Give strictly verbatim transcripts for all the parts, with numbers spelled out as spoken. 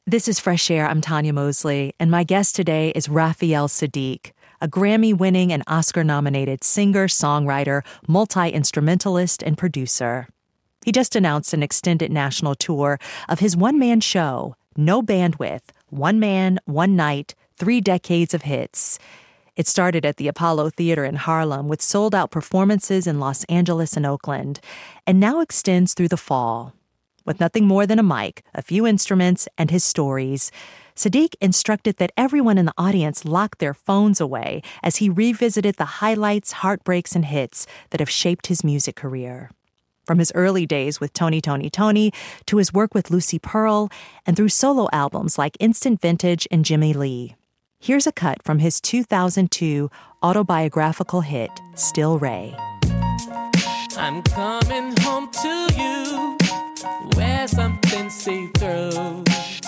This is Fresh Air. I'm Tanya Mosley, and my guest today is Raphael Saadiq, a Grammy-winning and Oscar-nominated singer, songwriter, multi-instrumentalist, and producer. He just announced an extended national tour of his one-man show, No Bandwidth, One Man, One Night, Three Decades of Hits. It started at the Apollo Theater in Harlem with sold-out performances in Los Angeles and Oakland, and now extends through the fall. With nothing more than a mic, a few instruments, and his stories, Saadiq instructed that everyone in the audience lock their phones away as he revisited the highlights, heartbreaks, and hits that have shaped his music career. From his early days with Tony, Tony, Tony, to his work with Lucy Pearl, and through solo albums like Instant Vintage and Jimmy Lee. Here's a cut from his two thousand two autobiographical hit, Still Ray. I'm coming home to you. Wear something see-through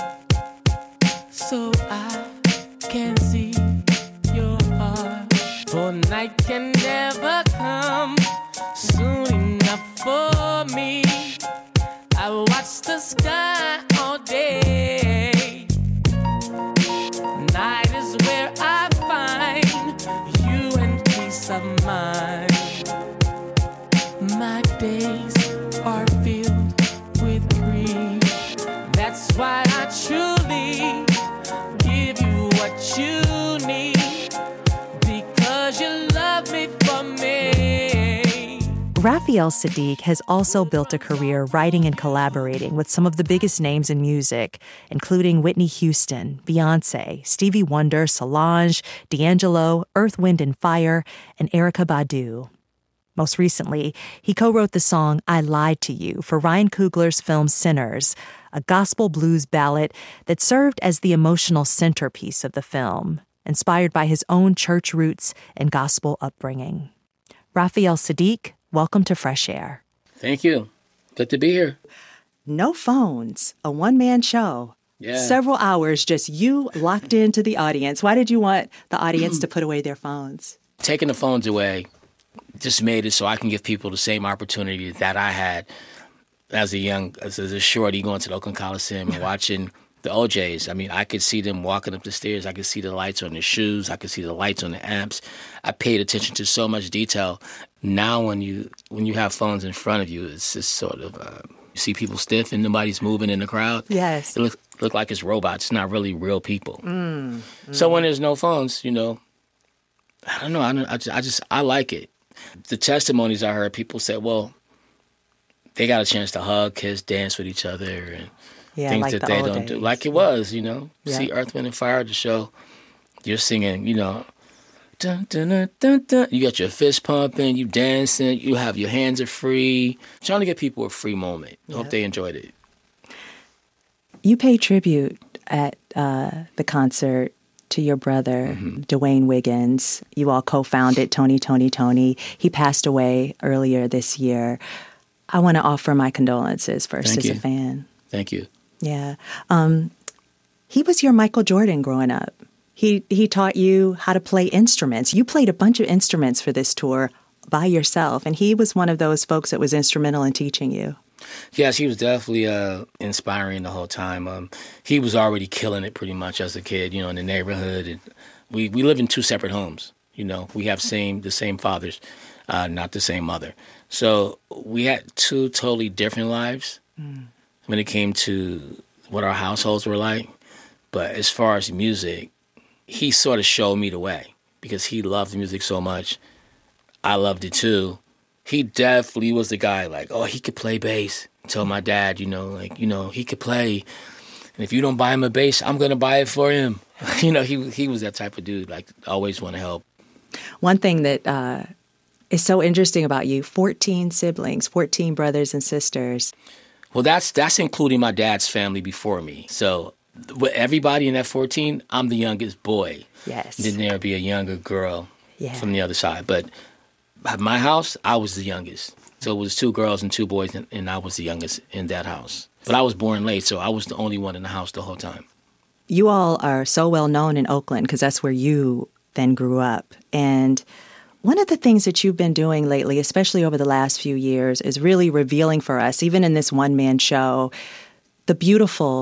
so I can see your heart. For night can never come soon enough for me. I watch the sky all day. Night is where I find you and peace of mind. My days are filled with grief. That's why I truly give you what you need, because you love me for me. Raphael Saadiq has also built a career writing and collaborating with some of the biggest names in music, including Whitney Houston, Beyonce, Stevie Wonder, Solange, D'Angelo, Earth, Wind and Fire, and Erykah Badu. Most recently, he co-wrote the song I Lied to You for Ryan Coogler's film Sinners, a gospel blues ballad that served as the emotional centerpiece of the film, inspired by his own church roots and gospel upbringing. Raphael Saadiq, welcome to Fresh Air. Thank you. Good to be here. No phones, a one-man show. Yeah. Several hours, just you locked into the audience. Why did you want the audience to put away their phones? Taking the phones away just made it so I can give people the same opportunity that I had as a young, as a shorty going to the Oakland Coliseum and watching the O Js. I mean, I could see them walking up the stairs. I could see the lights on their shoes. I could see the lights on the amps. I paid attention to so much detail. Now when you when you have phones in front of you, it's just sort of, uh, you see people stiff and nobody's moving in the crowd. Yes. It looks look like it's robots. It's not really real people. Mm, mm. So when there's no phones, you know, I don't know. I, don't, I, just, I just, I like it. The testimonies I heard, people said, well, they got a chance to hug, kiss, dance with each other, and yeah, things like that the they old don't days. do. Like it was, you know. Yeah. See Earth, Wind and Fire, the show. You're singing, you know, dun, dun, dun, dun, dun. You got your fist pumping, you dancing, you have your hands are free. Trying to give people a free moment. I yeah. hope they enjoyed it. You paid tribute at uh, the concert to your brother, mm-hmm. Dwayne Wiggins. You all co-founded Tony, Tony, Tony. He passed away earlier this year. I want to offer my condolences first Thank as you. a fan. Thank you. Yeah. Um, he was your Michael Jordan growing up. He he taught you how to play instruments. You played a bunch of instruments for this tour by yourself, and he was one of those folks that was instrumental in teaching you. Yes, he was definitely uh, inspiring the whole time. Um, he was already killing it pretty much as a kid, you know, in the neighborhood. And we, we live in two separate homes, you know. We have same the same fathers, uh, not the same mother. So we had two totally different lives mm. when it came to what our households were like. But as far as music, he sort of showed me the way because he loved music so much. I loved it too. He definitely was the guy like, oh, he could play bass. Tell my dad, you know, like, you know, he could play. And if you don't buy him a bass, I'm going to buy it for him. you know, he he was that type of dude, like, always want to help. One thing that uh, is so interesting about you, fourteen siblings, fourteen brothers and sisters. Well, that's that's including my dad's family before me. So with everybody in that fourteen, I'm the youngest boy. Yes. Then there'd be a younger girl yeah. from the other side. But at my house, I was the youngest. So it was two girls and two boys, and, and I was the youngest in that house. But I was born late, so I was the only one in the house the whole time. You all are so well known in Oakland because that's where you then grew up. And one of the things that you've been doing lately, especially over the last few years, is really revealing for us, even in this one-man show, the beautiful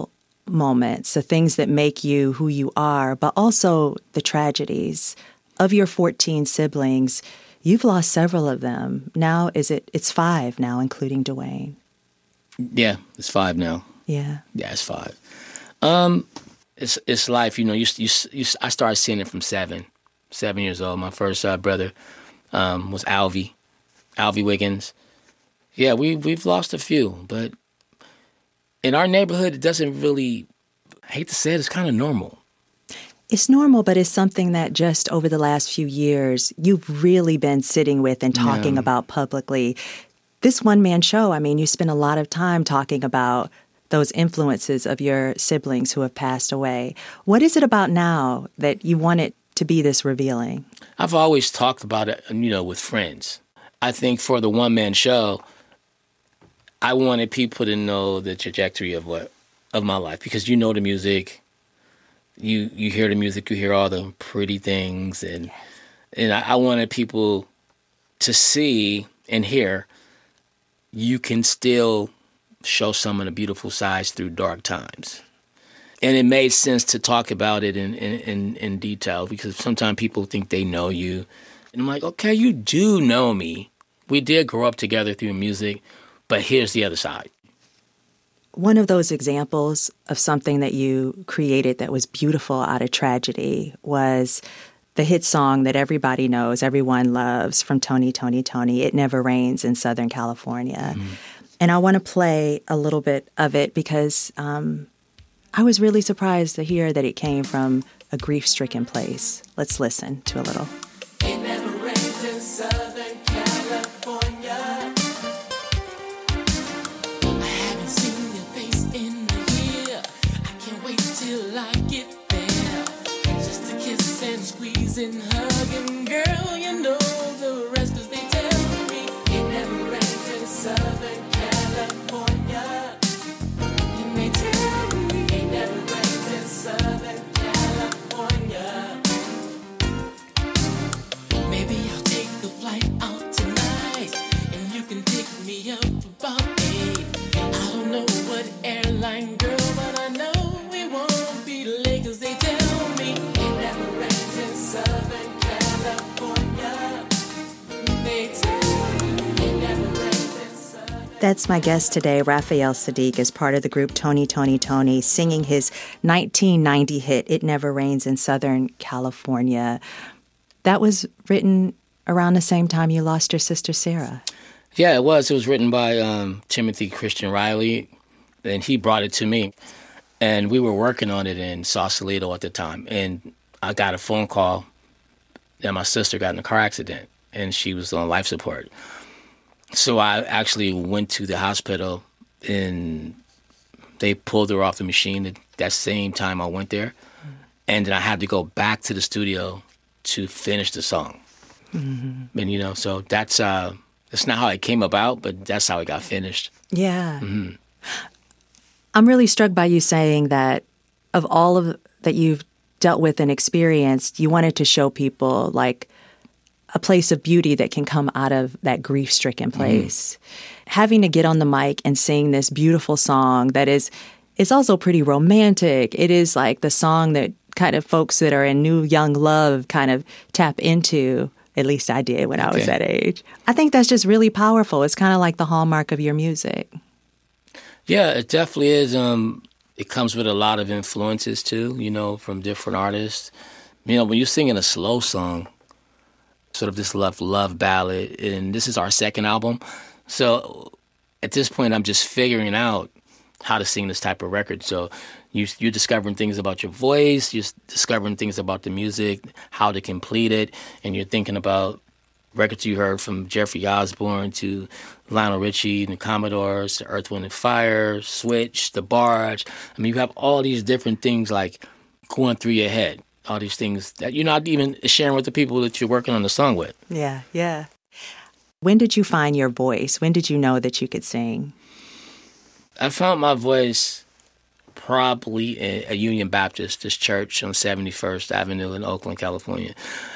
moments, the things that make you who you are, but also the tragedies. Of your fourteen siblings, you've lost several of them. Now is it, it's five now, including Dwayne. Yeah, it's five now. Yeah. Yeah, it's five. Um, it's it's life, you know. You, you, you, I started seeing it from seven, seven years old. My first uh, brother um, was Alvy, Alvy Wiggins. Yeah, we we've lost a few, but in our neighborhood, it doesn't really. I hate to say it, it's kind of normal. It's normal, but it's something that just over the last few years you've really been sitting with and talking Yeah. about publicly. This one-man show, I mean, you spend a lot of time talking about those influences of your siblings who have passed away. What is it about now that you want it to be this revealing? I've always talked about it, you know, with friends. I think for the one-man show, I wanted people to know the trajectory of what of my life, because you know the music, you you hear the music, you hear all the pretty things, and and I, I wanted people to see and hear you can still show some of the beautiful sides through dark times. And it made sense to talk about it in, in, in, in detail, because sometimes people think they know you. And I'm like, okay, you do know me. We did grow up together through music, but here's the other side. One of those examples of something that you created that was beautiful out of tragedy was the hit song that everybody knows, everyone loves, from Tony, Tony, Tony, It Never Rains in Southern California. Mm-hmm. And I want to play a little bit of it because um, I was really surprised to hear that it came from a grief-stricken place. Let's listen to a little. It never rains in Southern California. I haven't seen your face in a year. I can't wait till I get there. Just to kiss and squeeze and hug, and girl, you know the rest, 'cause they tell me it never rains in Southern California. And they tell me it never rains in Southern California. Maybe I'll take a flight out tonight, and you can pick me up about eight. I don't know what airline, girl, but I know we won't be late, 'cause they tell me it never rains in Southern California. They tell me it never rains in Southern. That's my guest today, Raphael Saadiq, as part of the group Tony, Tony, Tony, singing his nineteen ninety hit, It Never Rains in Southern California. That was written around the same time you lost your sister, Sarah. Yeah, it was. It was written by um, Timothy Christian Riley, and he brought it to me. And we were working on it in Sausalito at the time. And I got a phone call that my sister got in a car accident, and she was on life support. So I actually went to the hospital, and they pulled her off the machine at that same time I went there. And then I had to go back to the studio to finish the song. Mm-hmm. And, you know, so that's uh, that's not how it came about, but that's how it got finished. Yeah. Mm-hmm. I'm really struck by you saying that of all of that you've dealt with and experienced, you wanted to show people like a place of beauty that can come out of that grief-stricken place. Mm. Having to get on the mic and sing this beautiful song that is is also pretty romantic. It is like the song that kind of folks that are in new young love kind of tap into. At least I did when okay. I was that age. I think that's just really powerful. It's kind of like the hallmark of your music. Yeah, it definitely is. Um, it comes with a lot of influences, too, you know, from different artists. You know, when you're singing a slow song, sort of this love love ballad, and this is our second album. So at this point, I'm just figuring out how to sing this type of record. So you, you're discovering things about your voice, you're discovering things about the music, how to complete it, and you're thinking about records you heard from Jeffrey Osborne to Lionel Richie and the Commodores, to Earth, Wind and Fire, Switch, The Barge. I mean, you have all these different things like going through your head, all these things that you're not even sharing with the people that you're working on the song with. Yeah, yeah. When did you find your voice? When did you know that you could sing? I found my voice probably at Union Baptist, this church on seventy-first Avenue in Oakland, California.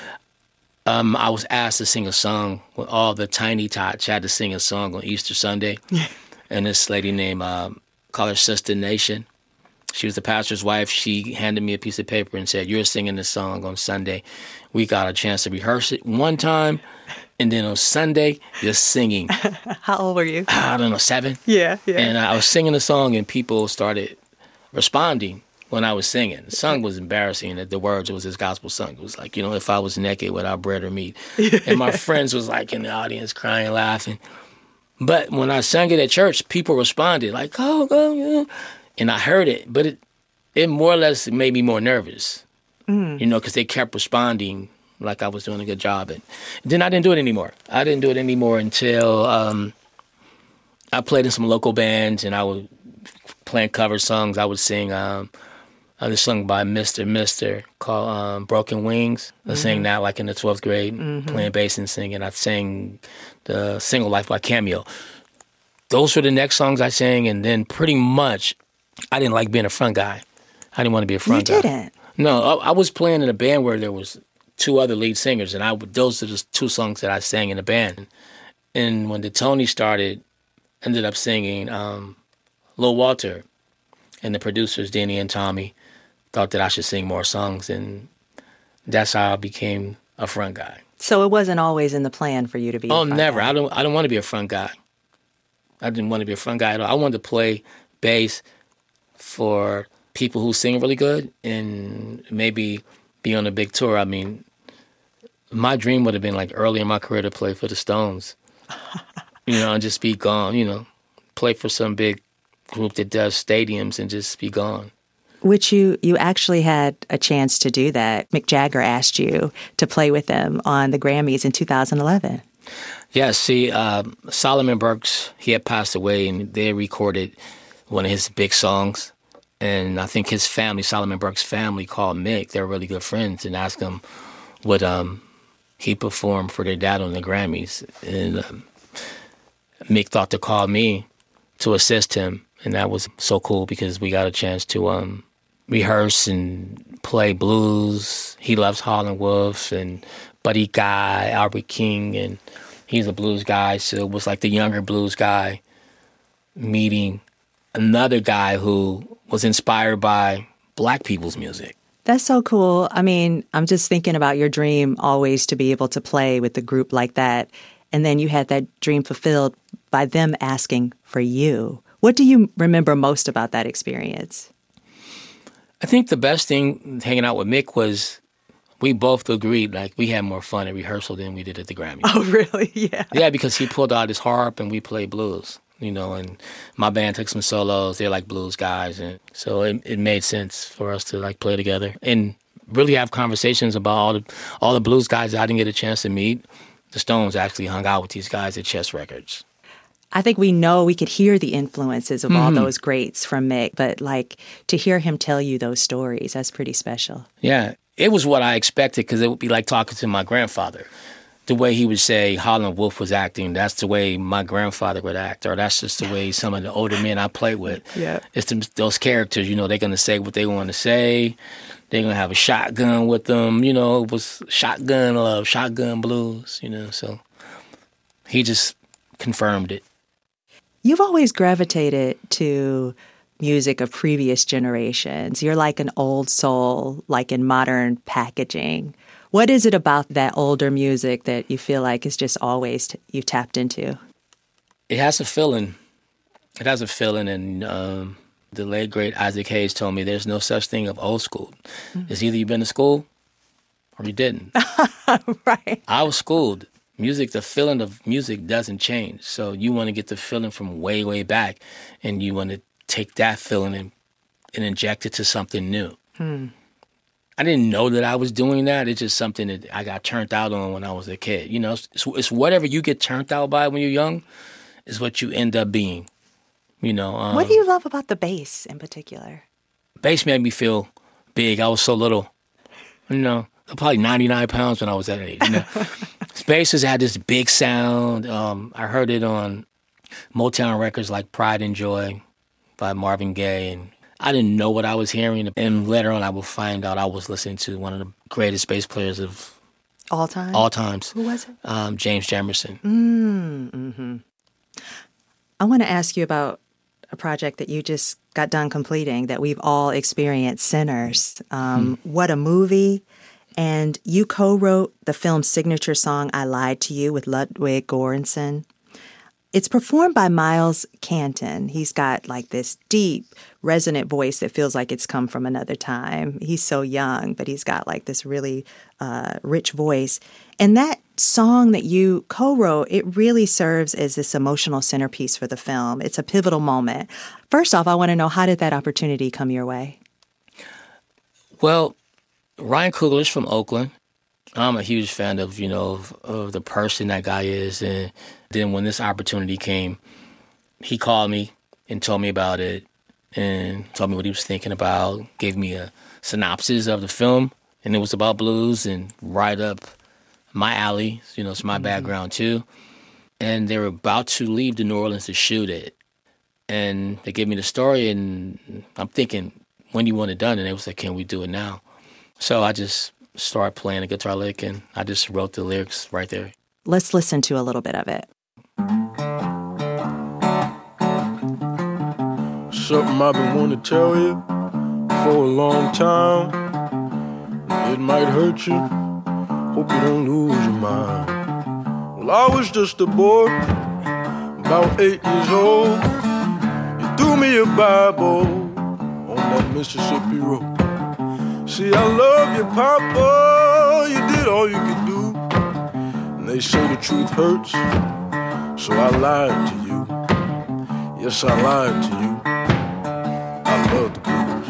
Um, I was asked to sing a song with all the Tiny Tots. I had to sing a song on Easter Sunday. And this lady named, uh, call her Sister Nation. She was the pastor's wife. She handed me a piece of paper and said, "You're singing this song on Sunday." We got a chance to rehearse it one time, and then on Sunday, you're singing. How old were you? I don't know, seven. Yeah, yeah. And I was singing the song, and people started responding when I was singing. The song was embarrassing. The words, it was this gospel song. It was like, you know, if I was naked without bread or meat. And my friends was like in the audience crying, laughing. But when I sang it at church, people responded like, "Oh, go, yeah." And I heard it, but it, it more or less made me more nervous, mm. you know, because they kept responding like I was doing a good job. And then I didn't do it anymore. I didn't do it anymore until um, I played in some local bands, and I would play cover songs. I would sing um, a song by Mister Mister called um, Broken Wings. I mm-hmm. sang that like in the twelfth grade, mm-hmm. playing bass and singing. I sang the Single Life by Cameo. Those were the next songs I sang, and then pretty much I didn't like being a front guy. I didn't want to be a front you guy. You didn't? No, I, I was playing in a band where there was two other lead singers, and I those are the two songs that I sang in the band. And when the Tony started, ended up singing um, Lil Walter, and the producers, Danny and Tommy, thought that I should sing more songs, and that's how I became a front guy. So it wasn't always in the plan for you to be oh, a front never. guy. I don't I don't want to be a front guy. I didn't want to be a front guy at all. I wanted to play bass for people who sing really good and maybe be on a big tour. I mean, my dream would have been like early in my career to play for the Stones, you know, and just be gone, you know, play for some big group that does stadiums and just be gone. Which you, you actually had a chance to do that. Mick Jagger asked you to play with them on the Grammys in two thousand eleven. Yeah, see, uh, Solomon Burks, he had passed away, and they recorded one of his big songs. And I think his family, Solomon Burks' family, called Mick. They were really good friends, and asked him would um, he perform for their dad on the Grammys. And um, Mick thought to call me to assist him, and that was so cool because we got a chance to um, rehearse and play blues. He loves Howlin' Wolf and Buddy Guy, Albert King, and he's a blues guy, so it was like the younger blues guy meeting another guy who was inspired by black people's music. That's so cool. I mean, I'm just thinking about your dream always to be able to play with a group like that, and then you had that dream fulfilled by them asking for you. What do you remember most about that experience? I think the best thing hanging out with Mick was we both agreed, like, we had more fun at rehearsal than we did at the Grammys. Oh, really? Yeah. Yeah, because he pulled out his harp and we played blues, you know, and my band took some solos. They're like blues guys. And so it, it made sense for us to, like, play together and really have conversations about all the, all the blues guys I didn't get a chance to meet. The Stones actually hung out with these guys at Chess Records. I think we know we could hear the influences of mm-hmm. all those greats from Mick, but, like, to hear him tell you those stories, that's pretty special. Yeah. It was what I expected because it would be like talking to my grandfather. The way he would say Howlin' Wolf was acting, that's the way my grandfather would act, or that's just the way some of the older men I played with. Yeah. It's the, those characters, you know, they're going to say what they want to say. They're going to have a shotgun with them. You know, it was shotgun love, shotgun blues, you know. So he just confirmed it. You've always gravitated to music of previous generations. You're like an old soul, like in modern packaging. What is it about that older music that you feel like is just always t- you've tapped into? It has a feeling. It has a feeling, and um, the late, great Isaac Hayes told me there's no such thing of old school. Mm-hmm. It's either you've been to school or you didn't. Right. I was schooled. Music, the feeling of music doesn't change. So you want to get the feeling from way, way back, and you want to take that feeling and, and inject it to something new. Hmm. I didn't know that I was doing that. It's just something that I got turned out on when I was a kid. You know, it's, it's whatever you get turned out by when you're young is what you end up being. You know. Um, what do you love about the bass in particular? Bass made me feel big. I was so little. You know, probably ninety-nine pounds when I was that age. You know? Basses had this big sound. Um, I heard it on Motown records like Pride and Joy by Marvin Gaye, and I didn't know what I was hearing. And later on, I will find out I was listening to one of the greatest bass players of all time. All times. Who was it? Um, James Jamerson. Mm, mm-hmm. I want to ask you about a project that you just got done completing that we've all experienced, Sinners. Um, hmm. What a movie. And you co-wrote the film's signature song, I Lied to You, with Ludwig Göransson. It's performed by Miles Canton. He's got like this deep, resonant voice that feels like it's come from another time. He's so young, but he's got like this really uh, rich voice. And that song that you co-wrote, it really serves as this emotional centerpiece for the film. It's a pivotal moment. First off, I want to know, how did that opportunity come your way? Well, Ryan Coogler's from Oakland. I'm a huge fan of, you know, of, of the person that guy is. And then when this opportunity came, he called me and told me about it and told me what he was thinking about, gave me a synopsis of the film. And it was about blues and right up my alley. You know, it's my mm-hmm. background too. And they were about to leave to New Orleans to shoot it. And they gave me the story and I'm thinking, when do you want it done? And they was like, can we do it now? So I just started playing a guitar lick, and I just wrote the lyrics right there. Let's listen to a little bit of it. Something I've been wanting to tell you for a long time. It might hurt you. Hope you don't lose your mind. Well, I was just a boy, about eight years old. You threw me a Bible on that Mississippi road. See, I love you, Papa, you did all you could do. And they say the truth hurts, so I lied to you. Yes, I lied to you. I love the blues.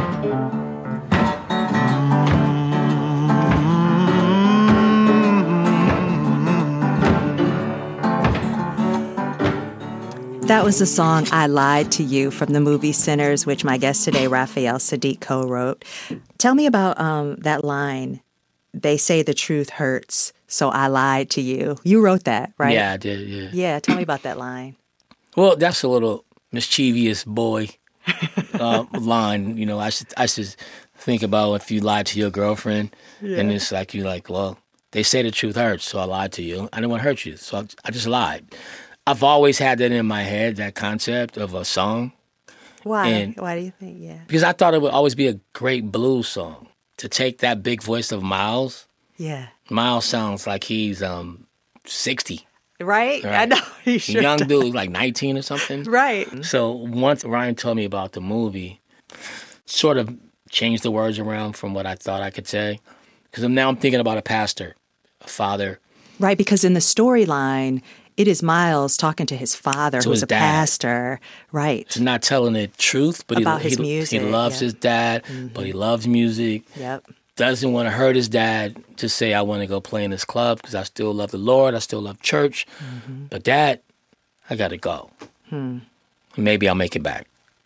That was the song I Lied to You from the movie Sinners, which my guest today, Raphael Saadiq, co-wrote. Tell me about um, that line, they say the truth hurts, so I lied to you. You wrote that, right? Yeah, I did, yeah. Yeah, tell me about that line. Well, that's a little mischievous boy uh, line. You know, I should, I should think about if you lied to your girlfriend, yeah. and it's like, you're like, well, they say the truth hurts, so I lied to you. I didn't want to hurt you, so I, I just lied. I've always had that in my head, that concept of a song. Why? And Why do you think? Yeah. Because I thought it would always be a great blues song. To take that big voice of Miles. Yeah. Miles sounds like he's um sixty. Right? right? I know. He sure Young does. dude, like nineteen or something. Right. So once Ryan told me about the movie, sort of changed the words around from what I thought I could say. Because now I'm thinking about a pastor, a father. Right, because in the storyline, it is Miles talking to his father, to who's his a dad. pastor, right? He's not telling the truth, but about he, his he, music, he loves yeah. his dad, mm-hmm. but he loves music. Yep. Doesn't want to hurt his dad to say, I want to go play in this club because I still love the Lord, I still love church. Mm-hmm. But Dad, I got to go. Hmm. Maybe I'll make it back.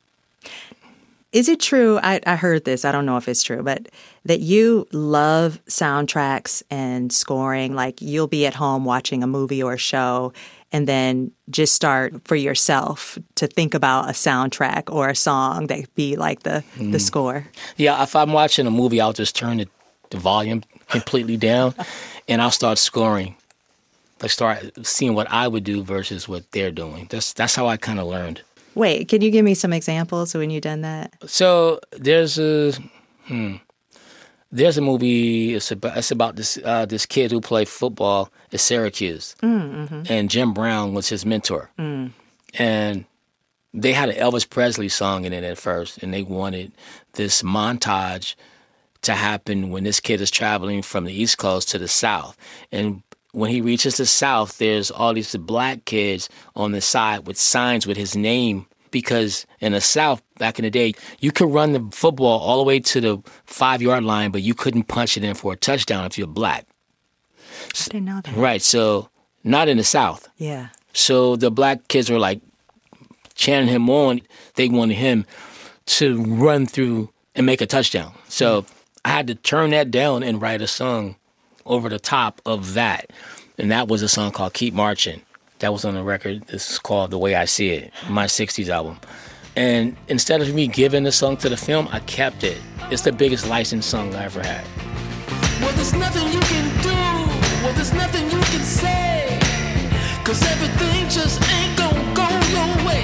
Is it true, I, I heard this, I don't know if it's true, but that you love soundtracks and scoring? Like you'll be at home watching a movie or a show and then just start for yourself to think about a soundtrack or a song that be like the, mm. the score? Yeah, if I'm watching a movie, I'll just turn the, the volume completely down and I'll start scoring. Like start seeing what I would do versus what they're doing. That's, that's how I kind of learned. Wait, can you give me some examples when you've done that? So there's a hmm, there's a movie. It's about, it's about this uh, this kid who played football at Syracuse, mm, mm-hmm. and Jim Brown was his mentor. Mm. And they had an Elvis Presley song in it at first, and they wanted this montage to happen when this kid is traveling from the East Coast to the South. And when he reaches the South, there's all these black kids on the side with signs with his name. Because in the South, back in the day, you could run the football all the way to the five-yard line, but you couldn't punch it in for a touchdown if you're black. I didn't know that. Right, so not in the South. Yeah. So the black kids were like chanting him on. They wanted him to run through and make a touchdown. So mm. I had to turn that down and write a song over the top of that. And that was a song called Keep Marching. That was on the record. It's called The Way I See It, my sixties album. And instead of me giving the song to the film, I kept it. It's the biggest licensed song I ever had. Well, there's nothing you can do. Well, there's nothing you can say. Cause everything just ain't gonna go your way.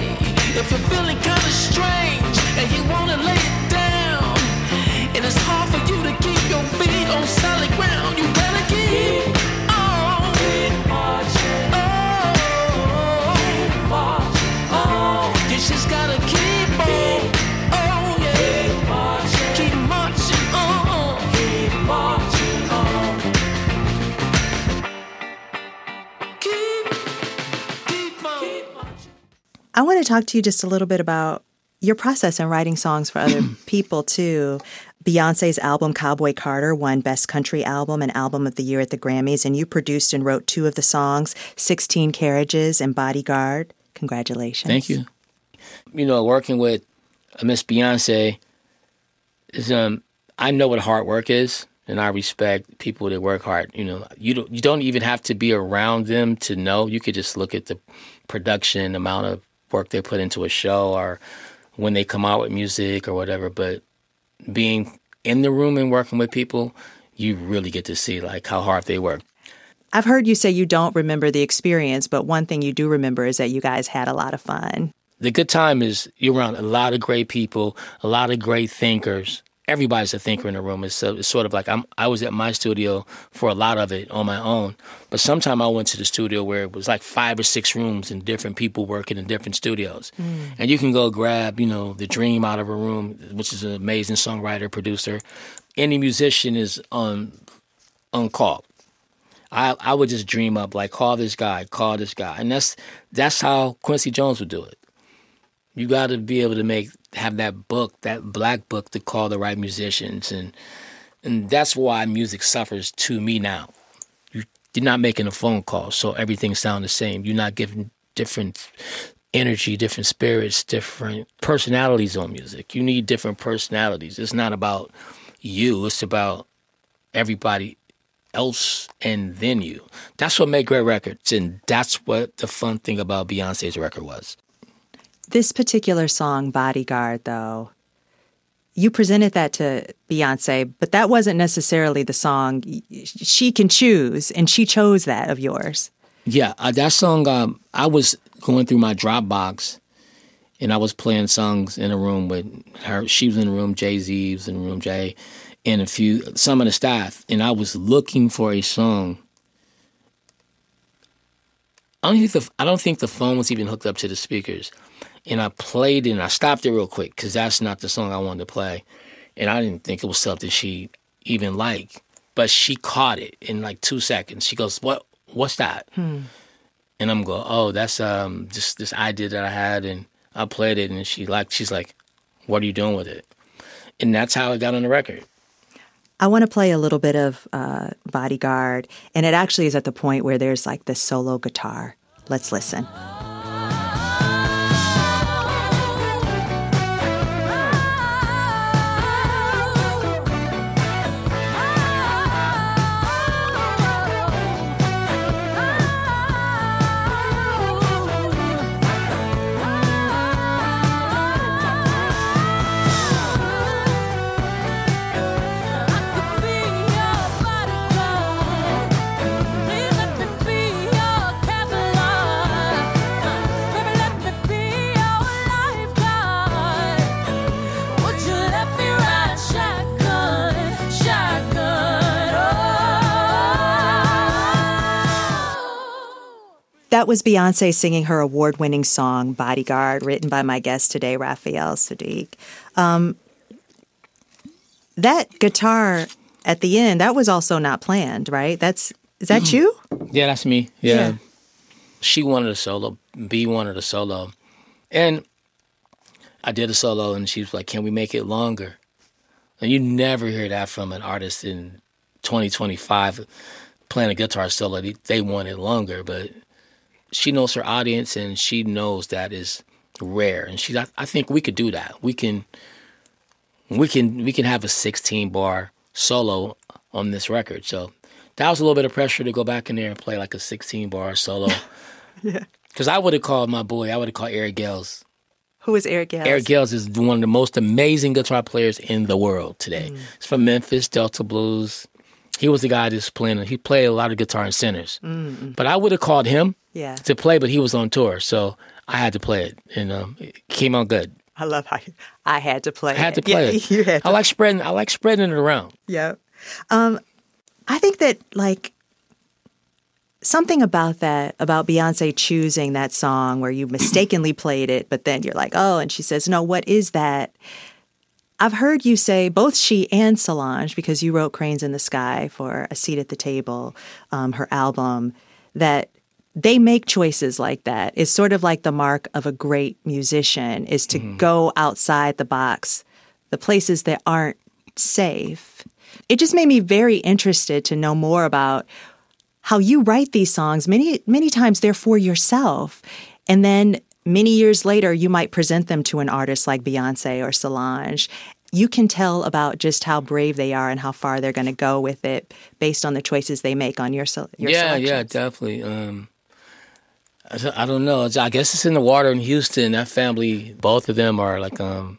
If you're feeling kind of strange and you wanna lay it down, and it's hard for you to keep your feet on solid ground, you better keep on. Keep marching. Oh, keep marching on. You just gotta keep on. Oh yeah. Keep marching. Keep marching on. Keep marching on. Keep, keep on. Keep marching. I want to talk to you just a little bit about your process in writing songs for other people, too. Beyonce's album, Cowboy Carter, won Best Country Album and Album of the Year at the Grammys, and you produced and wrote two of the songs, sixteen Carriages and Bodyguard. Congratulations. Thank you. You know, working with Miss Beyonce, is um, I know what hard work is, and I respect people that work hard. You know, you don't, you don't even have to be around them to know. You could just look at the production, amount of work they put into a show, or when they come out with music or whatever. But being in the room and working with people, you really get to see like how hard they work. I've heard you say you don't remember the experience, but one thing you do remember is that you guys had a lot of fun. The good time is you're around a lot of great people, a lot of great thinkers. Everybody's a thinker in the room. It's, uh, it's sort of like I'm, I was at my studio for a lot of it on my own. But sometime I went to the studio where it was like five or six rooms and different people working in different studios. Mm. And you can go grab, you know, the dream out of a room, which is an amazing songwriter, producer. Any musician is on, on call. I, I would just dream up, like, call this guy, call this guy. And that's that's how Quincy Jones would do it. You got to be able to make have that book, that black book, to call the right musicians, and and that's why music suffers to me now. You, you're not making a phone call, so everything sounds the same. You're not giving different energy, different spirits, different personalities on music. You need different personalities. It's not about you. It's about everybody else and then you. That's what made great records, and that's what the fun thing about Beyonce's record was. This particular song, Bodyguard, though, you presented that to Beyonce, but that wasn't necessarily the song. She can choose, and she chose that of yours. Yeah, uh, that song, um, I was going through my Dropbox, and I was playing songs in a room with her. She was in the room, Jay-Z was in the room, Jay, and a few, some of the staff, and I was looking for a song. I don't think the, I don't think the phone was even hooked up to the speakers. And I played it, and I stopped it real quick because that's not the song I wanted to play. And I didn't think it was something she even liked. But she caught it in like two seconds. She goes, "What? What's that?" Hmm. And I'm going, "Oh, that's um just this idea that I had." And I played it, and she liked. She's like, "What are you doing with it?" And that's how it got on the record. I want to play a little bit of uh, Bodyguard, and it actually is at the point where there's like this solo guitar. Let's listen. That was Beyonce singing her award-winning song, Bodyguard, written by my guest today, Raphael Saadiq. Um, that guitar at the end, that was also not planned, right? That's Is that mm. you? Yeah, that's me. Yeah. yeah. She wanted a solo. B wanted a solo. And I did a solo, and she was like, can we make it longer? And you never hear that from an artist in twenty twenty-five playing a guitar solo. They, they want it longer, but she knows her audience, and she knows that is rare. And she, I, I think we could do that. We can, we can, we can have a sixteen bar solo on this record. So that was a little bit of pressure to go back in there and play like a sixteen bar solo. Yeah. Because I would have called my boy. I would have called Eric Gales. Who is Eric Gales? Eric Gales is one of the most amazing guitar players in the world today. Mm. He's from Memphis, Delta Blues. He was the guy that's playing. He played a lot of guitar in centers. Mm-hmm. But I would have called him yeah. to play, but he was on tour. So I had to play it, and um, it came out good. I love how you, I had to play I had it. to play yeah, it. You had to. I like spreading. I like spreading it around. Yeah. Um, I think that like something about that, about Beyonce choosing that song where you mistakenly played it, but then you're like, oh, and she says, no, what is that? I've heard you say, both she and Solange, because you wrote Cranes in the Sky for A Seat at the Table, um, her album, that they make choices like that. It's sort of like the mark of a great musician is to mm-hmm. go outside the box, the places that aren't safe. It just made me very interested to know more about how you write these songs. Many, many times they're for yourself. And then many years later, you might present them to an artist like Beyonce or Solange. You can tell about just how brave they are and how far they're going to go with it based on the choices they make on your, your yeah, selections. Yeah, definitely. Um, I, I don't know. It's, I guess it's in the water in Houston. That family, both of them are like um,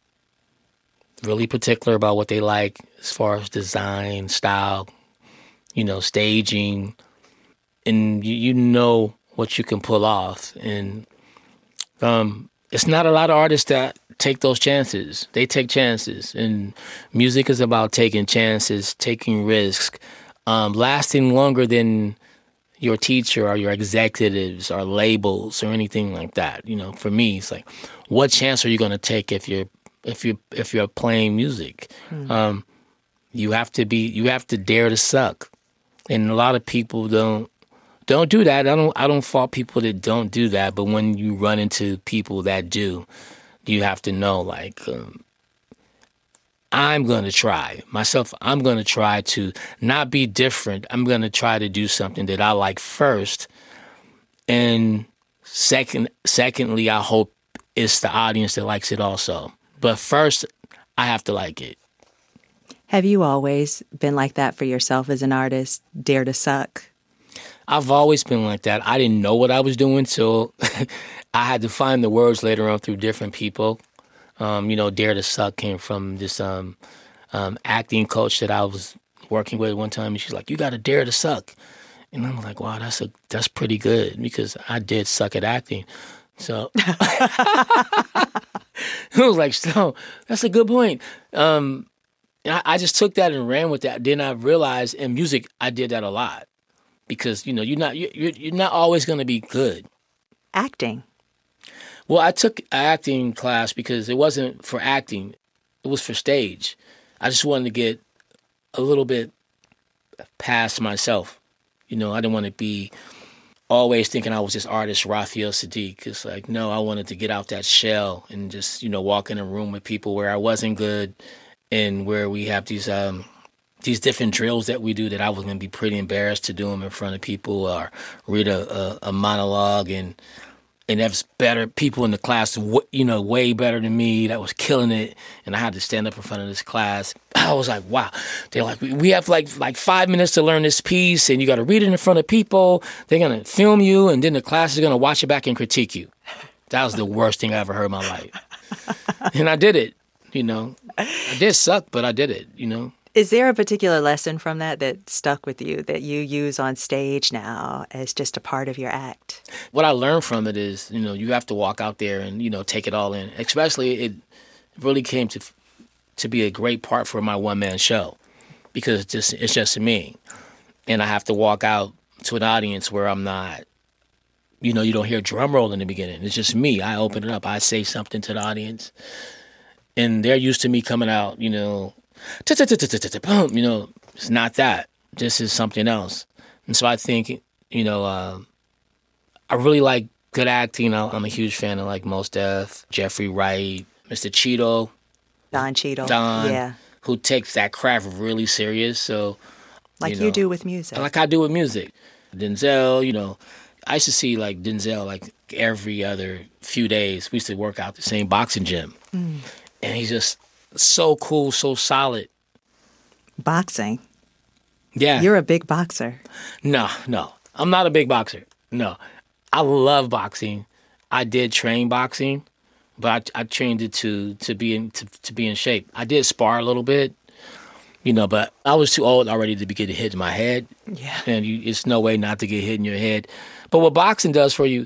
really particular about what they like as far as design, style, you know, staging, and you, you know what you can pull off. And um, it's not a lot of artists that take those chances. They take chances. And music is about taking chances, taking risks, um, lasting longer than your teacher or your executives or labels or anything like that. You know, for me, it's like, what chance are you going to take if you're if you if you're playing music? Mm. Um, you have to be you have to dare to suck. And a lot of people don't don't do that. I don't I don't fault people that don't do that. But when you run into people that do, you have to know, like, um, I'm going to try myself. I'm going to try to not be different. I'm going to try to do something that I like first. And second, secondly, I hope it's the audience that likes it also. But first, I have to like it. Have you always been like that for yourself as an artist? Dare to suck? I've always been like that. I didn't know what I was doing, so I had to find the words later on through different people. Um, you know, Dare to Suck came from this um, um, acting coach that I was working with one time, and she's like, "You got to dare to suck." And I'm like, "Wow, that's a that's pretty good," because I did suck at acting. So I was like, "So that's a good point." Um, I, I just took that and ran with that. Then I realized in music, I did that a lot. Because, you know, you're not you're, you're not always going to be good. Acting. Well, I took an acting class because it wasn't for acting. It was for stage. I just wanted to get a little bit past myself. You know, I didn't want to be always thinking I was this artist, Raphael Saadiq. It's like, no, I wanted to get out that shell and just, you know, walk in a room with people where I wasn't good and where we have these... um. these different drills that we do that I was going to be pretty embarrassed to do them in front of people or read a, a, a monologue and and there was better people in the class, you know, way better than me that was killing it, and I had to stand up in front of this class. I was like, wow. They're like, we have like like five minutes to learn this piece, and you got to read it in front of people. They're going to film you, and then the class is going to watch it back and critique you. That was the worst thing I ever heard in my life. And I did it, you know. I did suck, but I did it, you know. Is there a particular lesson from that that stuck with you that you use on stage now as just a part of your act? What I learned from it is, you know, you have to walk out there and, you know, take it all in. Especially it really came to to be a great part for my one-man show because it's just, it's just me. And I have to walk out to an audience where I'm not, you know, you don't hear drum roll in the beginning. It's just me. I open it up. I say something to the audience. And they're used to me coming out, you know, you know, it's not that. This is something else. And so I think, you know, uh, I really like good acting. I'm a huge fan of like Mos Def, Jeffrey Wright, Mister Cheeto. Don Cheeto. Don, yeah. Who takes that craft really serious. So, Like you, you know, do do with music. Like I do with music. Denzel, you know, I used to see like Denzel like every other few days. We used to work out the same boxing gym. Mm. And he's just so cool, so solid. Boxing? Yeah. You're a big boxer. No, no. I'm not a big boxer. No. I love boxing. I did train boxing, but I, I trained it to to be in to, to be in shape. I did spar a little bit, you know, but I was too old already to be getting hit in my head. Yeah. And you, it's no way not to get hit in your head. But what boxing does for you,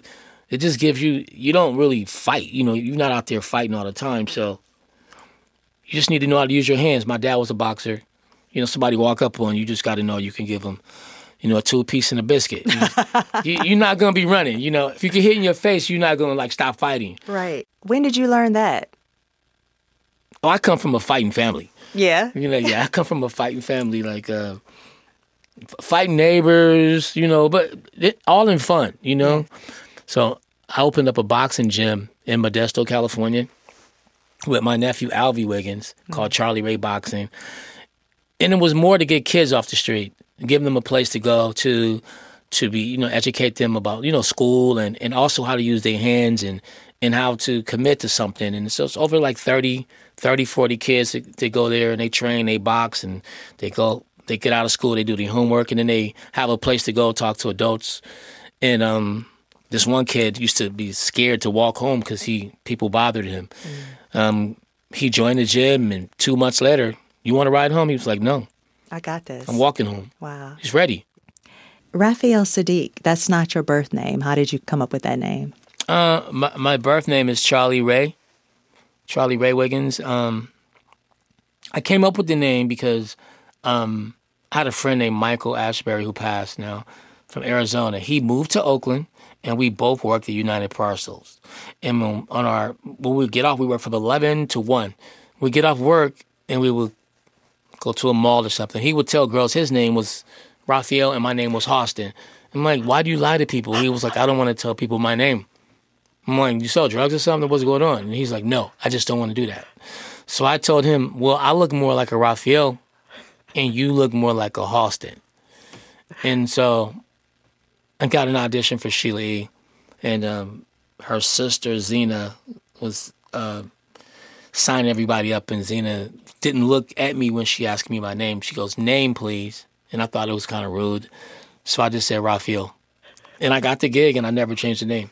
it just gives you, you don't really fight. You know, you're not out there fighting all the time. So you just need to know how to use your hands. My dad was a boxer. You know, somebody walk up on you, you just got to know you can give them, you know, a two-piece and a biscuit. You, you, you're not going to be running. You know, if you get hit in your face, you're not going to, like, stop fighting. Right. When did you learn that? Oh, I come from a fighting family. Yeah? You know, yeah, I come from a fighting family, like, uh, fighting neighbors, you know, but it, all in fun, you know? So I opened up a boxing gym in Modesto, California with my nephew, Alvy Wiggins, mm-hmm. called Charlie Ray Boxing. And it was more to get kids off the street, give them a place to go to, to be, you know, educate them about, you know, school and, and also how to use their hands and, and how to commit to something. And so it's over like thirty, forty kids that they go there and they train, they box, and they go, they get out of school, they do their homework, and then they have a place to go talk to adults. And um, this one kid used to be scared to walk home because he people bothered him. Mm. Um, he joined the gym, and two months later, you want to ride home? He was like, no. I got this. I'm walking home. Wow. He's ready. Raphael Saadiq, that's not your birth name. How did you come up with that name? Uh, my, my birth name is Charlie Ray. Charlie Ray Wiggins. Um, I came up with the name because um, I had a friend named Michael Ashbury who passed now from Arizona. He moved to Oakland, and we both worked at United Parcels. And when, on our when we get off, we work from eleven to one. We get off work, and we would go to a mall or something. He would tell girls his name was Raphael and my name was Austin. I'm like, why do you lie to people? He was like, I don't want to tell people my name. I'm like, you sell drugs or something? What's going on? And he's like, no, I just don't want to do that. So I told him, well, I look more like a Raphael and you look more like a Halston. And so I got an audition for Sheila E. And um, her sister, Zena, was uh, signing everybody up. And Zena didn't look at me when she asked me my name. She goes, name, please. And I thought it was kind of rude. So I just said Raphael. And I got the gig, and I never changed the name.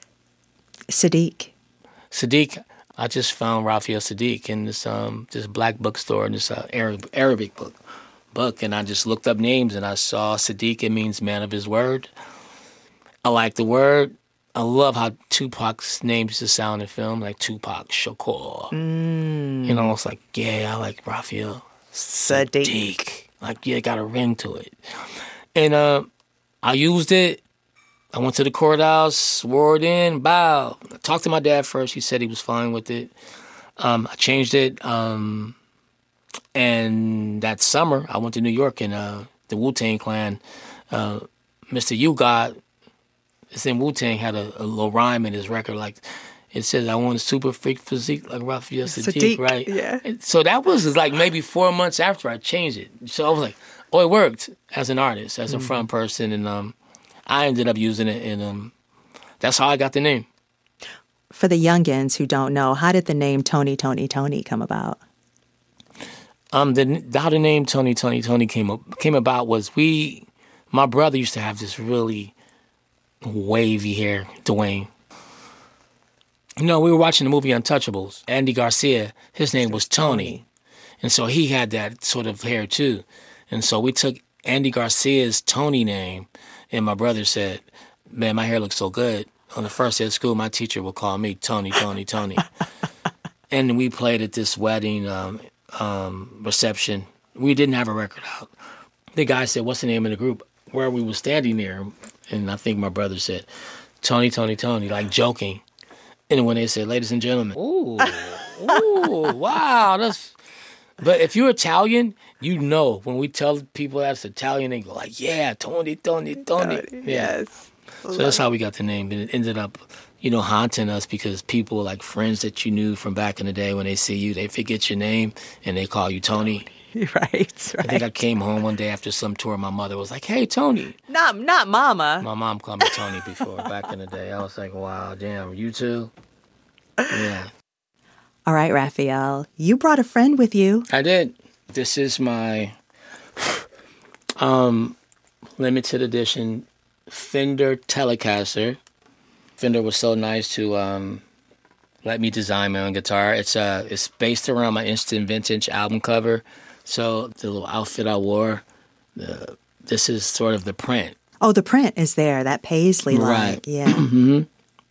Saadiq. Saadiq, I just found Raphael Saadiq in this um this black bookstore, in this uh, Arab, Arabic book. book. And I just looked up names, and I saw Saadiq. It means man of his word. I like the word. I love how Tupac's name used to sound in film, like Tupac Shakur. Mm. You know, it's like, yeah, I like Raphael Saadiq. Saadiq. Like, yeah, it got a ring to it. And uh, I used it. I went to the courthouse, swore it in, bow. I talked to my dad first. He said he was fine with it. Um, I changed it. Um, and that summer, I went to New York, and uh, the Wu-Tang Clan, uh, Mister U-God, it's in Wu-Tang, had a, a little rhyme in his record. Like, it says, I want a super freak physique like Raphael Saadiq, right? Yeah. And so that was like maybe four months after I changed it. So I was like, oh, it worked as an artist, as a mm-hmm. front person. And um, I ended up using it, and um, that's how I got the name. For the youngins who don't know, how did the name Tony, Tony, Tony come about? Um, the how the name Tony, Tony, Tony came up, came about was we, my brother used to have this really wavy hair, Dwayne. You know, we were watching the movie Untouchables. Andy Garcia, his name was Tony. And so he had that sort of hair too. And so we took Andy Garcia's Tony name, and my brother said, man, my hair looks so good. On the first day of school, my teacher would call me Tony, Tony, Tony. And we played at this wedding um, um, reception. We didn't have a record out. The guy said, what's the name of the group? Where we were standing there, and I think my brother said, Tony, Tony, Tony, like joking. And when they said, ladies and gentlemen, ooh, ooh, wow, that's... But if you're Italian, you know, when we tell people that's Italian, they go like, yeah, Tony, Tony, Tony. Tony Yeah. Yes. So that's how we got the name. And it ended up, you know, haunting us because people, like friends that you knew from back in the day, when they see you, they forget your name and they call you Tony. Right, right. I think I came home one day after some tour. My mother was like, hey, Tony. Not not Mama. My mom called me Tony before, back in the day. I was like, wow, damn, you too? Yeah. All right, Raphael, you brought a friend with you. I did. This is my um, limited edition Fender Telecaster. Fender was so nice to um, let me design my own guitar. It's uh, it's based around my Instant Vintage album cover. So the little outfit I wore, the, this is sort of the print. Oh, the print is there, that paisley line. Right. Yeah. Mm-hmm.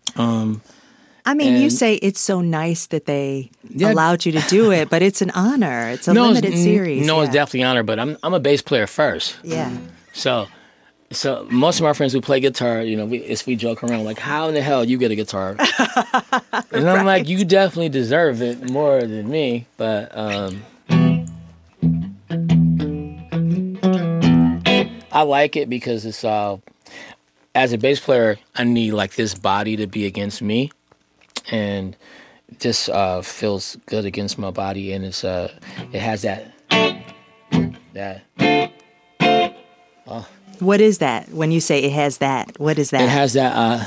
Um, I mean, you and- say it's so nice that they Yeah. allowed you to do it, but it's an honor. It's a no, limited it's, series. No, yeah. it's definitely an honor, but I'm I'm a bass player first. Yeah. So, so most of my friends who play guitar, you know, we, it's, we joke around like, how in the hell you get a guitar? And I'm like, you definitely deserve it more than me. But um, I like it because it's, uh, as a bass player, I need like this body to be against me. And this uh, feels good against my body. And it's uh, it has that, that. What is that? When you say it has that, what is that? It has that, uh,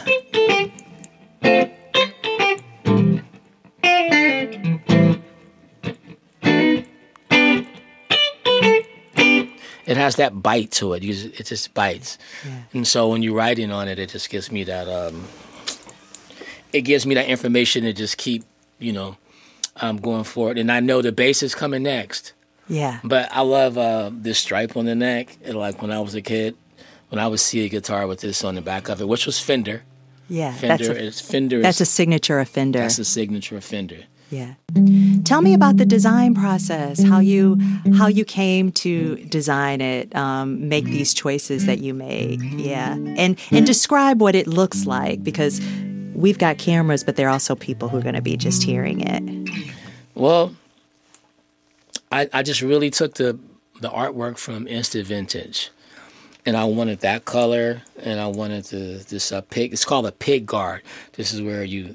it has that bite to it. You just- It just bites. Yeah. And so when you're writing on it, it just gives me that, um, it gives me that information to just keep, you know, um, going forward. And I know the bass is coming next. Yeah. But I love uh, this stripe on the neck. And like when I was a kid, when I would see a guitar with this on the back of it, which was Fender. Yeah. Fender that's a, is Fender. that's a is, signature of Fender. That's a signature of Fender. Yeah. Tell me about the design process. How you how you came to design it, um, make these choices that you made. Yeah. And and describe what it looks like, because we've got cameras, but there are also people who are going to be just hearing it. Well, I I just really took the the artwork from Instant Vintage, and I wanted that color, and I wanted the this uh, pig. It's called a pig guard. This is where you.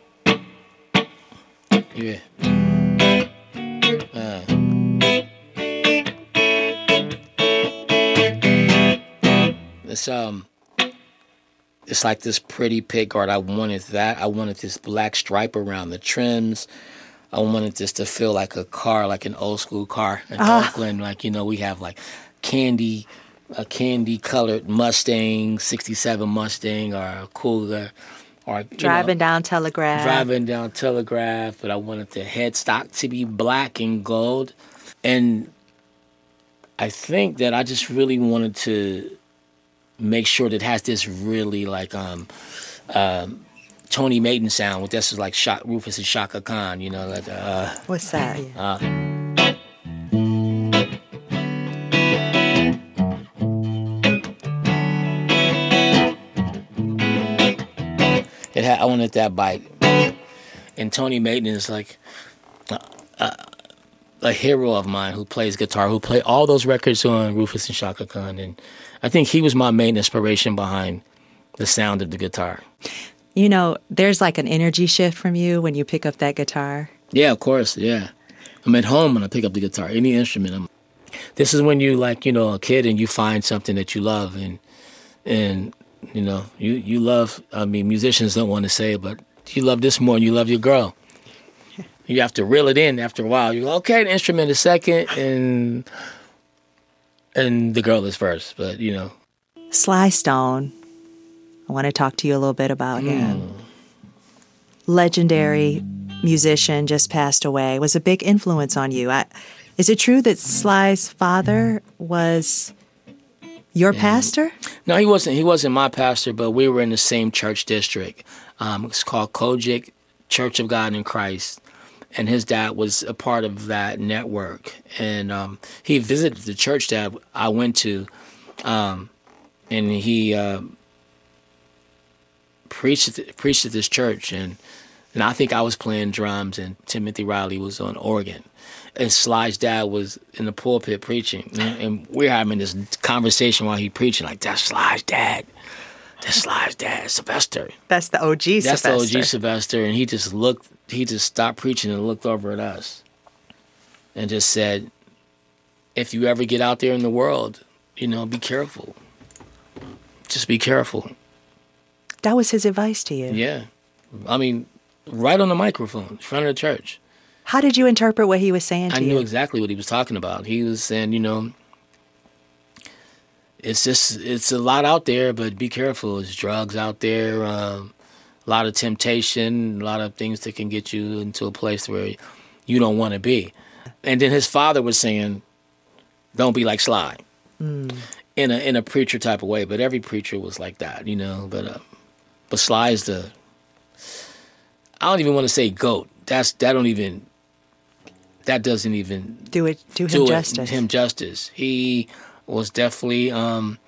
Yeah. Uh. It's um. It's like this pretty pig guard. I wanted that. I wanted this black stripe around the trims. I wanted this to feel like a car, like an old school car in Ah. Oakland. Like, you know, we have like candy, a candy colored Mustang, sixty-seven Mustang, or a Cougar, or you Driving know, down Telegraph. driving down Telegraph. But I wanted the headstock to be black and gold, and I think that I just really wanted to make sure that it has this really like um, um, Tony Maiden sound. With this is like Sha- Rufus and Shaka Khan, you know. Like, uh, What's that? uh, it had, I wanted that bite. And Tony Maiden is like uh, uh, a hero of mine who plays guitar, who played all those records on Rufus and Shaka Khan. And I think he was my main inspiration behind the sound of the guitar. You know, there's like an energy shift from you when you pick up that guitar. Yeah, of course, yeah. I'm at home when I pick up the guitar, any instrument. I'm, this is when you like, you know, a kid and you find something that you love. And, and you know, you, you love, I mean, musicians don't want to say it, but you love this more than you love your girl. You have to reel it in after a while. You go, okay, the instrument is second and and the girl is first. But, you know. Sly Stone. I want to talk to you a little bit about him. Legendary musician, just passed away. Was a big influence on you. I, is it true that Sly's father was your pastor? No, he wasn't. He wasn't my pastor, but we were in the same church district. Um, it's called Kojic Church of God in Christ. And his dad was a part of that network. And um, he visited the church that I went to. Um, and he uh, preached, at- preached at this church. And, and I think I was playing drums and Timothy Riley was on organ. And Sly's dad was in the pulpit preaching. And, and we're having this conversation while he preaching, like, that's Sly's dad. That's Sly's dad, Sylvester. That's the O G That's Sylvester. the O G Sylvester. And he just looked, he just stopped preaching and looked over at us and just said, if you ever get out there in the world, you know, be careful. Just be careful. That was his advice to you. Yeah. I mean, right on the microphone in front of the church. How did you interpret what he was saying to I you? knew exactly what he was talking about. He was saying, you know, it's just, it's a lot out there, but be careful. There's drugs out there, um, a lot of temptation, a lot of things that can get you into a place where you don't want to be. And then his father was saying, don't be like Sly, mm. in a in a preacher type of way. But every preacher was like that, you know. But uh, but Sly is the I don't even want to say GOAT. That's that don't even that doesn't even do it do him do justice. It, him justice. He was definitely um,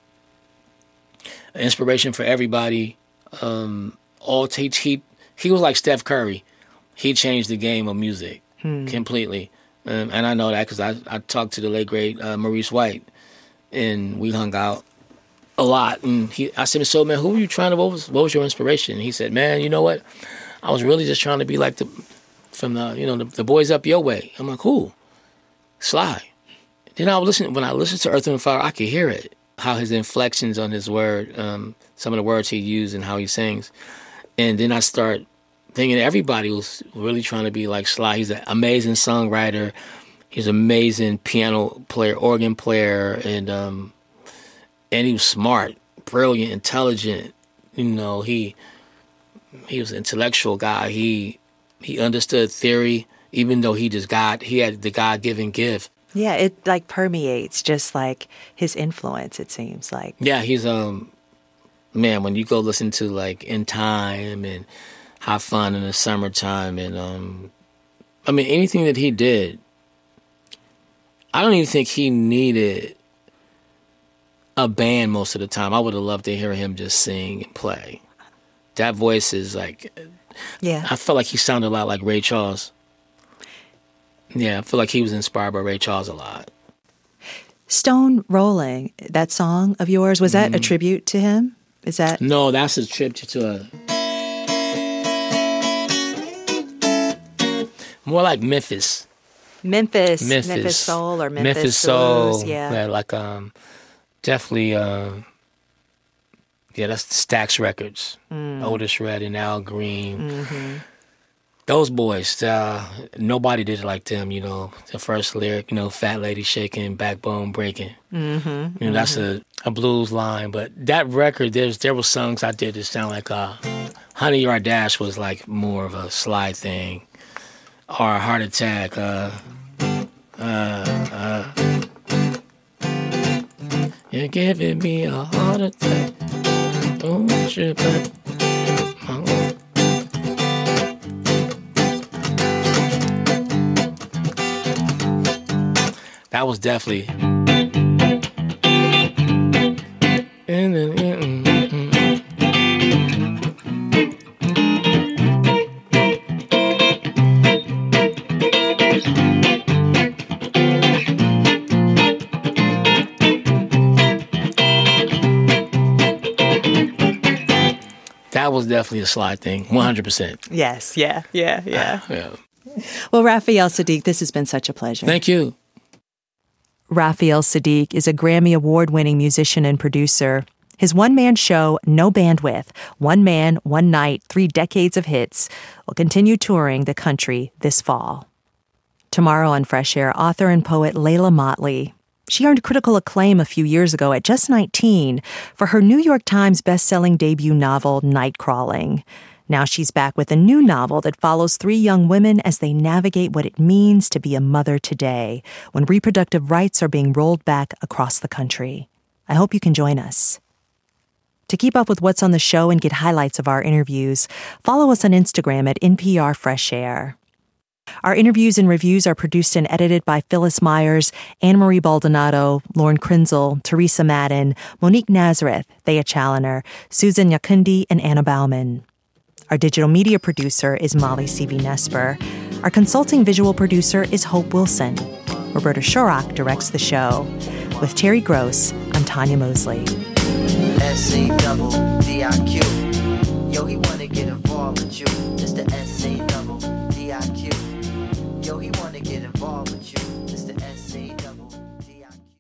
an inspiration for everybody. Um, all he, he he was like Steph Curry. He changed the game of music hmm. completely, um, and I know that because I I talked to the late great uh, Maurice White, and we hung out a lot. And he I said, "So man, who were you trying to? What was what was your inspiration?" And he said, "Man, you know what? I was really just trying to be like the from the you know the, the boys up your way." I'm like, "Who?" Sly. Then I was listening when I listened to Earth, Wind and Fire, I could hear it, how his inflections on his word, um, some of the words he used and how he sings. And then I start thinking everybody was really trying to be like Sly. He's an amazing songwriter. He's an amazing piano player, organ player, and um, and he was smart, brilliant, intelligent. You know, he he was an intellectual guy. He he understood theory, even though he just got he had the God-given gift. Yeah, it like permeates just like his influence, it seems like. Yeah, he's um man, when you go listen to like In Time and Have Fun in the Summertime and um I mean anything that he did, I don't even think he needed a band most of the time. I would have loved to hear him just sing and play. That voice is like yeah. I felt like he sounded a lot like Ray Charles. Yeah, I feel like he was inspired by Ray Charles a lot. Stone Rolling, that song of yours, was that mm. a tribute to him? Is that? No, that's a tribute to a... More like Memphis. Memphis. Memphis. Memphis Soul or Memphis, Memphis Soul. Blues, yeah. yeah. Like, um, definitely, uh, yeah, that's the Stax Records. Mm. Otis Redding, Al Green. Mm-hmm. Those boys, uh, nobody did it like them, you know. The first lyric, you know, fat lady shaking, backbone breaking. Mm-hmm, you know, mm-hmm. that's a, a blues line. But that record, there's there were songs I did that sound like uh, Honey Yard Dash was like more of a Sly thing. Or Heart Attack. Uh, uh, uh, you're giving me a heart attack. Don't you bet. That was definitely. That was definitely a Sly thing, one hundred percent. Yes, yeah, yeah, yeah. Uh, yeah. Well, Raphael Saadiq, this has been such a pleasure. Thank you. Raphael Saadiq is a Grammy Award-winning musician and producer. His one-man show, No Bandwidth, One Man, One Night, Three Decades of Hits, will continue touring the country this fall. Tomorrow on Fresh Air, author and poet Layla Motley. She earned critical acclaim a few years ago at just nineteen for her New York Times best-selling debut novel, Nightcrawling. Now she's back with a new novel that follows three young women as they navigate what it means to be a mother today, when reproductive rights are being rolled back across the country. I hope you can join us. To keep up with what's on the show and get highlights of our interviews, follow us on Instagram at N P R Fresh Air. Our interviews and reviews are produced and edited by Phyllis Myers, Anne-Marie Baldonado, Lauren Krenzel, Teresa Madden, Monique Nazareth, Thea Challoner, Susan Yakundi, and Anna Bauman. Our digital media producer is Molly C V Nesper. Our consulting visual producer is Hope Wilson. Roberta Shorrock directs the show. With Terry Gross, I'm Tanya Mosley. S C double D I Q. Yo, he